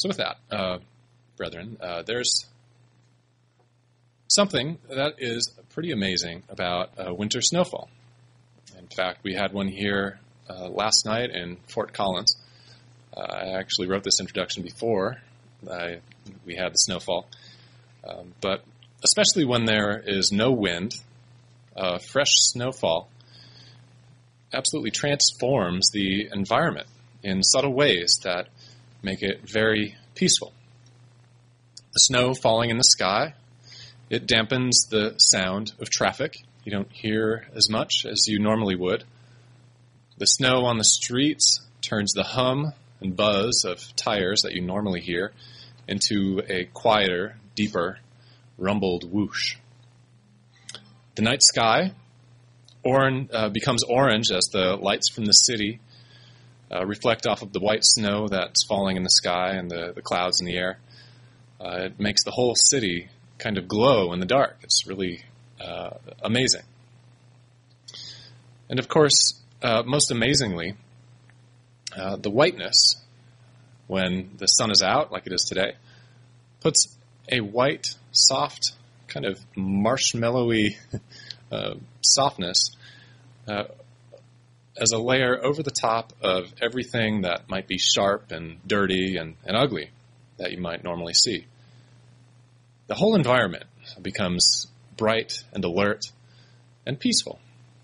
So with that, brethren, there's something that is pretty amazing about winter snowfall. In fact, we had one here last night in Fort Collins. I actually wrote this introduction before we had the snowfall. But especially when there is no wind, fresh snowfall absolutely transforms the environment in subtle ways that make it very peaceful. The snow falling in the sky, it dampens the sound of traffic. You don't hear as much as you normally would. The snow on the streets turns the hum and buzz of tires that you normally hear into a quieter, deeper, rumbled whoosh. The night sky becomes orange as the lights from the city reflect off of the white snow that's falling in the sky and the clouds in the air. It makes the whole city kind of glow in the dark. It's really amazing. And of course, most amazingly, the whiteness, when the sun is out, like it is today, puts a white, soft, kind of marshmallowy softness as a layer over the top of everything that might be sharp and dirty and ugly that you might normally see. The whole environment becomes bright and alert and peaceful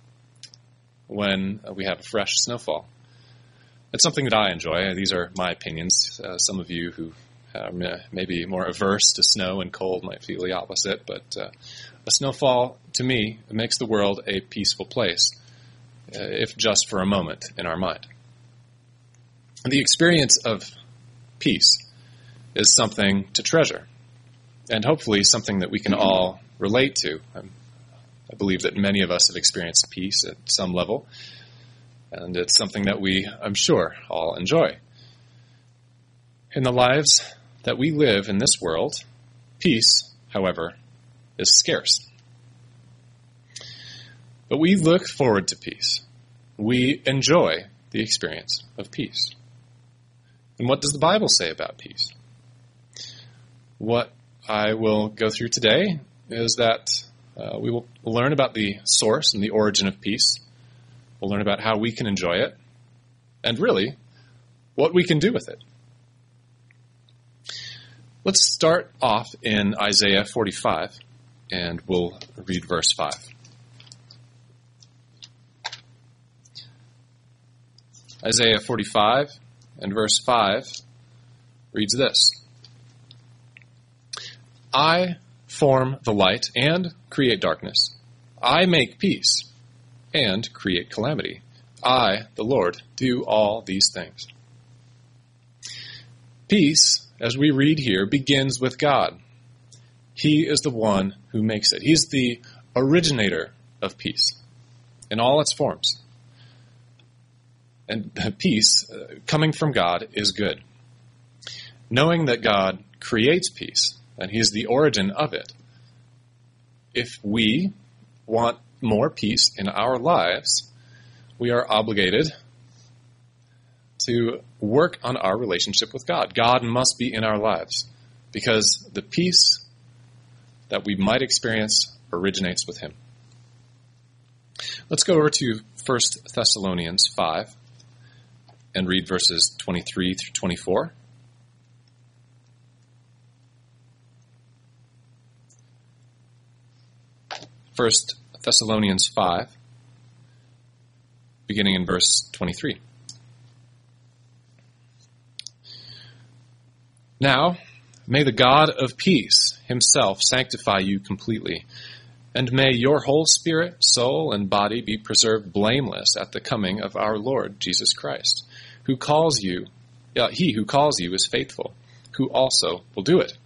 when we have a fresh snowfall. It's something that I enjoy. These are my opinions. Some of you who may be more averse to snow and cold might feel the opposite, but a snowfall, to me, makes the world a peaceful place, if just for a moment in our mind. And the experience of peace is something to treasure, and hopefully something that we can all relate to. I believe that many of us have experienced peace at some level, and it's something that we, I'm sure, all enjoy. In the lives that we live in this world, peace, however, is scarce. But we look forward to peace. We enjoy the experience of peace. And what does the Bible say about peace? What I will go through today is that we will learn about the source and the origin of peace. We'll learn about how we can enjoy it, and really, what we can do with it. Let's start off in Isaiah 45, and we'll read verse 5. Isaiah 45 and verse 5 reads this: I form the light and create darkness. I make peace and create calamity. I, the Lord, do all these things. Peace, as we read here, begins with God. He is the one who makes it. He's the originator of peace in all its forms. And peace, coming from God, is good. Knowing that God creates peace, and He is the origin of it, if we want more peace in our lives, we are obligated to work on our relationship with God. God must be in our lives, because the peace that we might experience originates with Him. Let's go over to 1 Thessalonians 5 and read verses 23 through 24. First Thessalonians 5, beginning in verse 23. Now, may the God of peace Himself sanctify you completely, and may your whole spirit, soul, and body be preserved blameless at the coming of our Lord Jesus Christ, who calls you. He who calls you is faithful, who also will do it.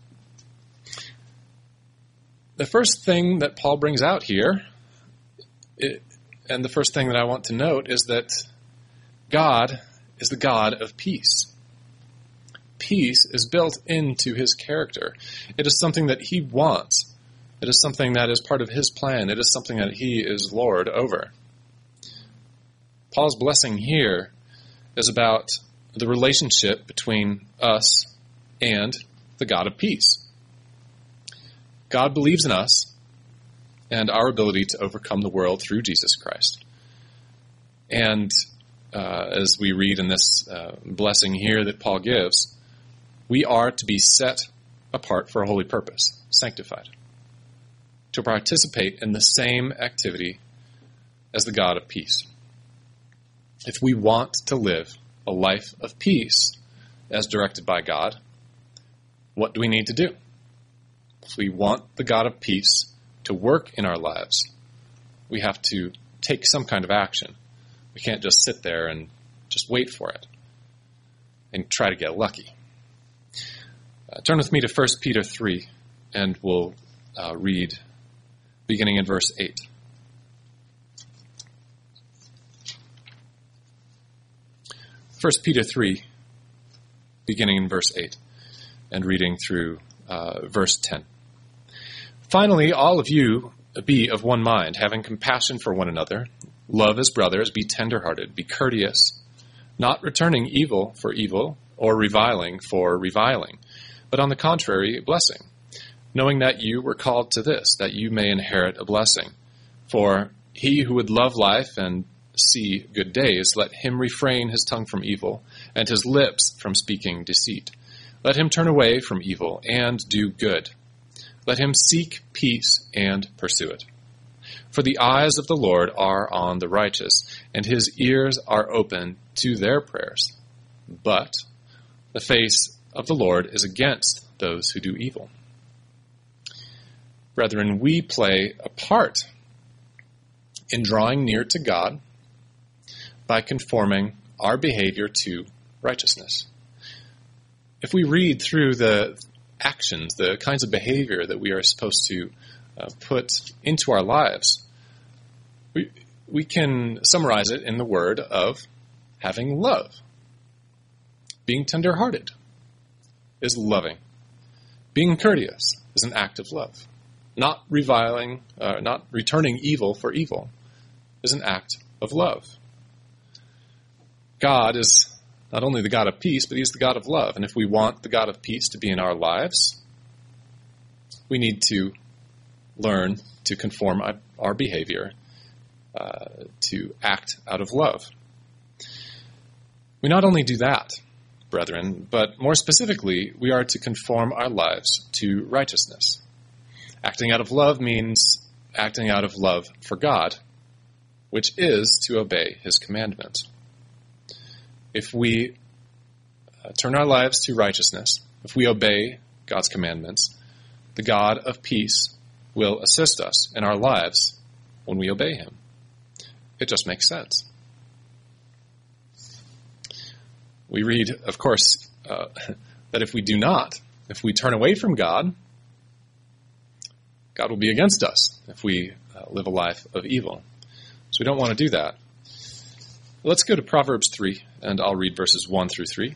The first thing that Paul brings out here, and the first thing that I want to note, is that God is the God of peace. Peace is built into His character. It is something that He wants. It is something that is part of His plan. It is something that He is Lord over. Paul's blessing here is about the relationship between us and the God of peace. God believes in us and our ability to overcome the world through Jesus Christ. And as we read in this blessing here that Paul gives, we are to be set apart for a holy purpose, sanctified, to participate in the same activity as the God of peace. If we want to live a life of peace as directed by God, what do we need to do? If we want the God of peace to work in our lives, we have to take some kind of action. We can't just sit there and just wait for it and try to get lucky. Turn with me to 1 Peter 3, and we'll read beginning in verse 8. 1 Peter 3, beginning in verse 8, and reading through verse 10. Finally, all of you be of one mind, having compassion for one another. Love as brothers, be tenderhearted, be courteous, not returning evil for evil, or reviling for reviling, but on the contrary, blessing, knowing that you were called to this, that you may inherit a blessing. For he who would love life and see good days, let him refrain his tongue from evil, and his lips from speaking deceit. Let him turn away from evil and do good. Let him seek peace and pursue it. For the eyes of the Lord are on the righteous, and his ears are open to their prayers. But the face of the Lord is against those who do evil. Brethren, we play a part in drawing near to God by conforming our behavior to righteousness. If we read through the actions, the kinds of behavior that we are supposed to put into our lives, we can summarize it in the word of having love. Being tenderhearted is loving. Being courteous is an act of love. Not reviling, not returning evil for evil is an act of love. God is not only the God of peace, but he's the God of love. And if we want the God of peace to be in our lives, we need to learn to conform our behavior to act out of love. We not only do that, brethren, but more specifically, we are to conform our lives to righteousness. Acting out of love means acting out of love for God, which is to obey his commandments. If we turn our lives to righteousness, if we obey God's commandments, the God of peace will assist us in our lives when we obey him. It just makes sense. We read, of course, that if we do not, if we turn away from God, God will be against us if we live a life of evil. So we don't want to do that. Let's go to Proverbs 3, and I'll read verses 1 through 3.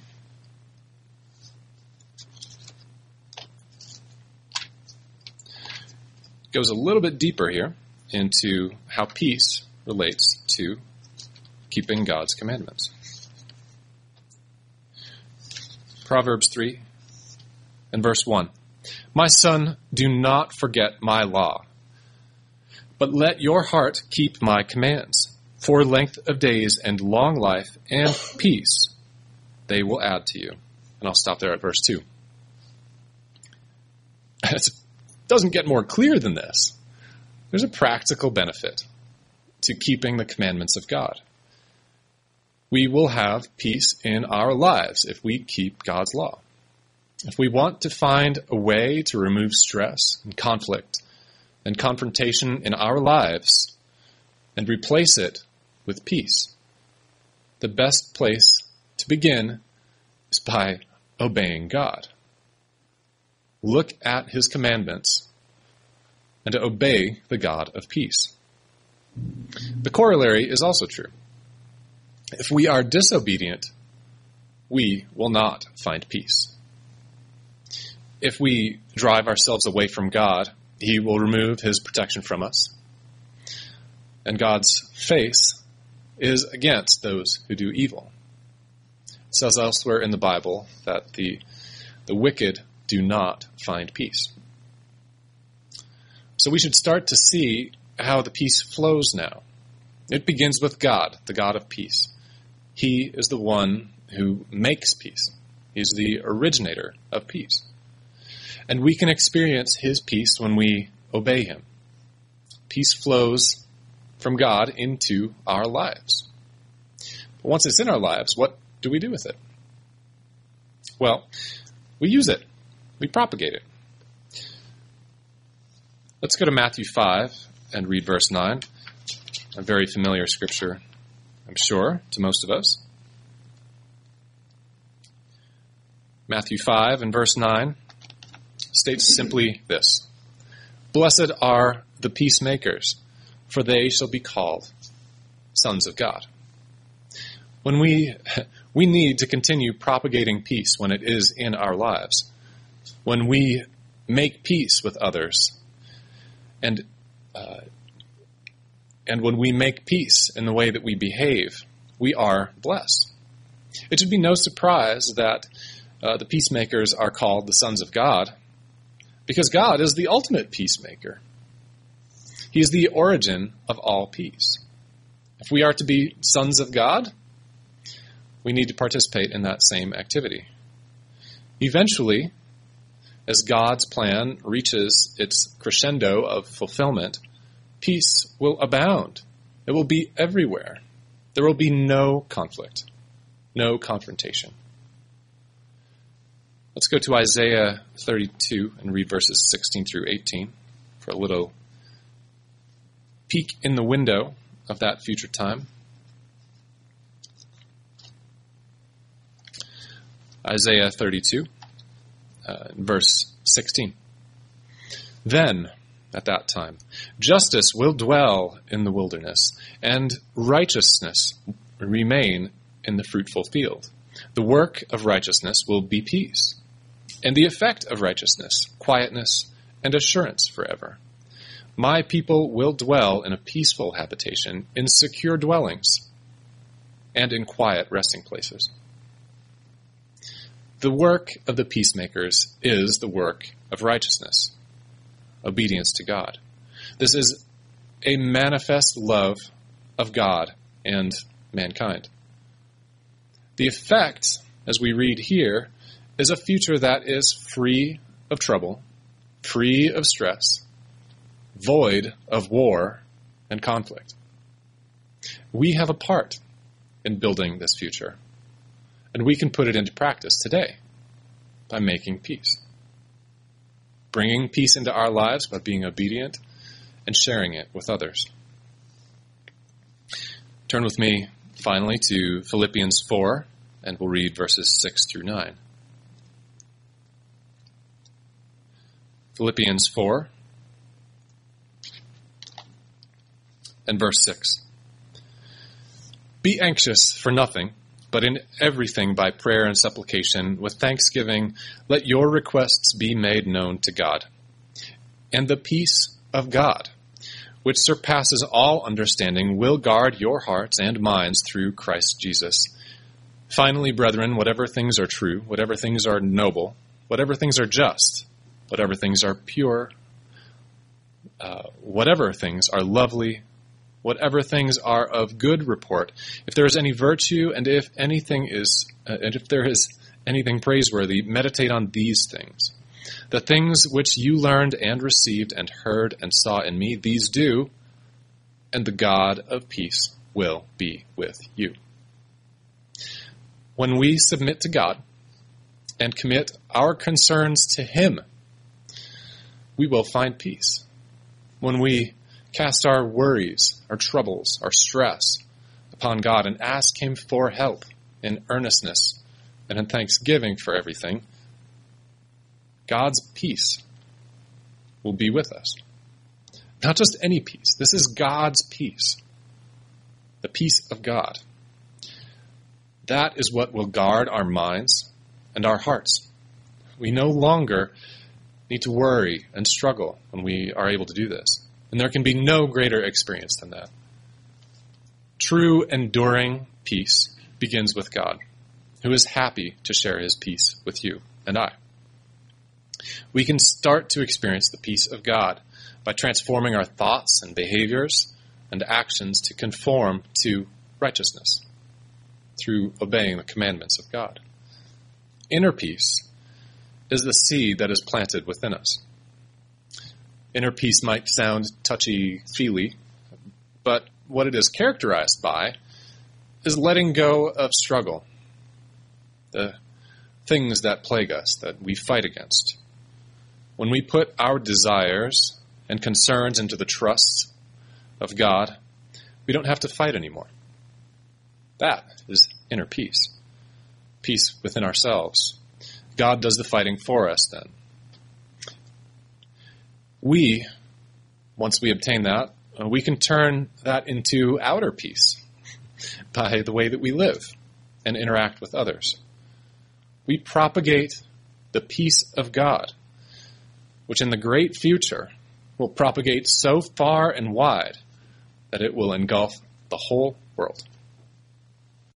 It goes a little bit deeper here into how peace relates to keeping God's commandments. Proverbs 3 and verse 1. My son, do not forget my law, but let your heart keep my commands. For length of days and long life and peace they will add to you. And I'll stop there at verse 2. It doesn't get more clear than this. There's a practical benefit to keeping the commandments of God. We will have peace in our lives if we keep God's law. If we want to find a way to remove stress and conflict and confrontation in our lives and replace it with peace, the best place to begin is by obeying God. Look at his commandments and to obey the God of peace. The corollary is also true. If we are disobedient, we will not find peace. If we drive ourselves away from God, he will remove his protection from us. And God's face is against those who do evil. It says elsewhere in the Bible that the The wicked do not find peace. So we should start to see how the peace flows now. It begins with God, the God of peace. He is the one who makes peace. He's the originator of peace. And we can experience his peace when we obey him. Peace flows from God into our lives. But once it's in our lives, what do we do with it? Well, we use it. We propagate it. Let's go to Matthew 5 and read verse 9. A very familiar scripture, I'm sure, to most of us. Matthew 5 and verse 9 states simply this: "Blessed are the peacemakers, for they shall be called sons of God." When we need to continue propagating peace when it is in our lives, when we make peace with others, and when we make peace in the way that we behave, we are blessed. It should be no surprise that the peacemakers are called the sons of God, because God is the ultimate peacemaker. He is the origin of all peace. If we are to be sons of God, we need to participate in that same activity. Eventually, as God's plan reaches its crescendo of fulfillment, peace will abound. It will be everywhere. There will be no conflict, no confrontation. Let's go to Isaiah 32 and read verses 16 through 18 for a little peek in the window of that future time. Isaiah 32, verse 16. "Then, at that time, justice will dwell in the wilderness, and righteousness remain in the fruitful field. The work of righteousness will be peace, and the effect of righteousness, quietness and assurance forever. My people will dwell in a peaceful habitation, in secure dwellings, and in quiet resting places." The work of the peacemakers is the work of righteousness, obedience to God. This is a manifest love of God and mankind. The effect, as we read here, is a future that is free of trouble, free of stress, void of war and conflict. We have a part in building this future, and we can put it into practice today by making peace. Bringing peace into our lives by being obedient and sharing it with others. Turn with me, finally, to Philippians 4, and we'll read verses 6 through 9. Philippians 4 and verse 6. "Be anxious for nothing, but in everything by prayer and supplication, with thanksgiving, let your requests be made known to God. And the peace of God, which surpasses all understanding, will guard your hearts and minds through Christ Jesus. Finally, brethren, whatever things are true, whatever things are noble, whatever things are just, whatever things are pure, whatever things are lovely, whatever things are of good report, if there is any virtue, and if there is anything praiseworthy, meditate on these things. The things which you learned and received and heard and saw in me, these do, and the God of peace will be with you." When we submit to God and commit our concerns to Him, we will find peace. When we cast our worries, our troubles, our stress upon God and ask Him for help in earnestness and in thanksgiving for everything, God's peace will be with us. Not just any peace. This is God's peace. The peace of God. That is what will guard our minds and our hearts. We no longer need to worry and struggle when we are able to do this. And there can be no greater experience than that. True, enduring peace begins with God, who is happy to share His peace with you and I. we can start to experience the peace of God by transforming our thoughts and behaviors and actions to conform to righteousness through obeying the commandments of God. Inner peace is the seed that is planted within us. Inner peace might sound touchy-feely, but what it is characterized by is letting go of struggle, the things that plague us, that we fight against. When we put our desires and concerns into the trust of God, we don't have to fight anymore. That is inner peace. Peace within ourselves. God does the fighting for us then. Once we obtain that, we can turn that into outer peace by the way that we live and interact with others. We propagate the peace of God, which in the great future will propagate so far and wide that it will engulf the whole world.